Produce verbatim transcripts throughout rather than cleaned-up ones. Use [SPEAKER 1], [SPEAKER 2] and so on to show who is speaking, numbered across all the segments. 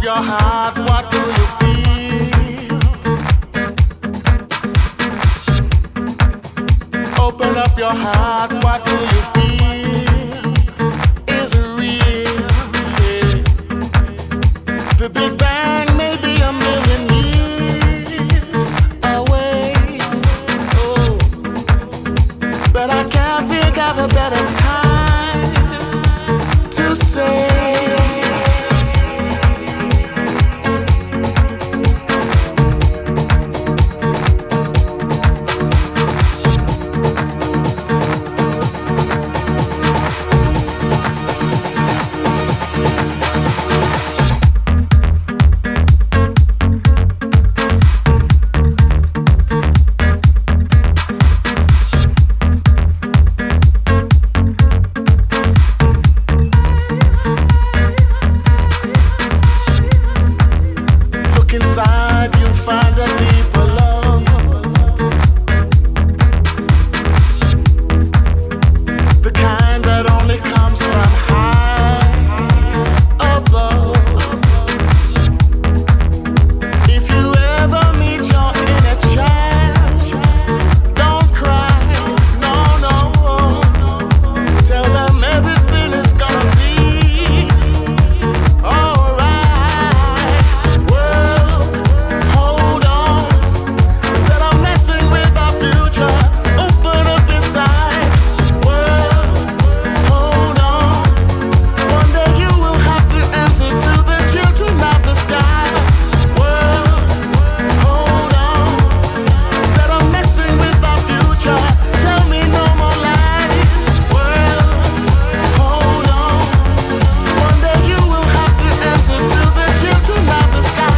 [SPEAKER 1] your heart, what do you feel? Open up your heart, what do you feel? Is it real? Yeah. The Big Bang may be a million years away. Oh, but I can't think of a better time to say. Inside you find a deeper love, the kind that only comes from high above. If you ever meet your inner child, don't cry, no, no. Tell them everything is gonna be alright. Hold on, instead of messing with our future, open up inside. World, hold on. One day you will have to answer to the children of the sky. World, hold on, instead of messing with our future, tell me no more lies. World, hold on. One day you will have to answer to the children of the sky.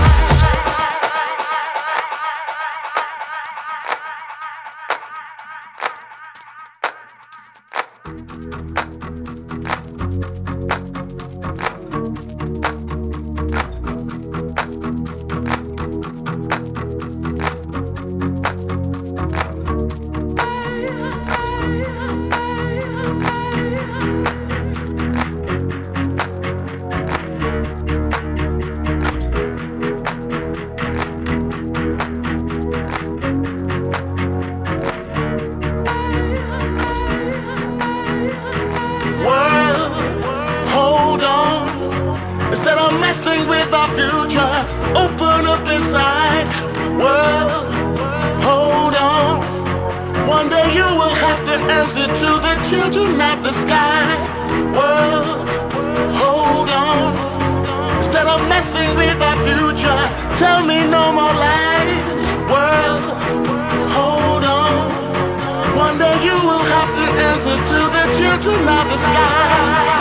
[SPEAKER 1] World, hold on. Instead of messing with our future, open up inside. World, hold on. One day you will have to answer to the children of the sky. World, hold on. Instead of messing with our future, tell me no more lies. World, hold on. One day you will have to answer to the children of the sky.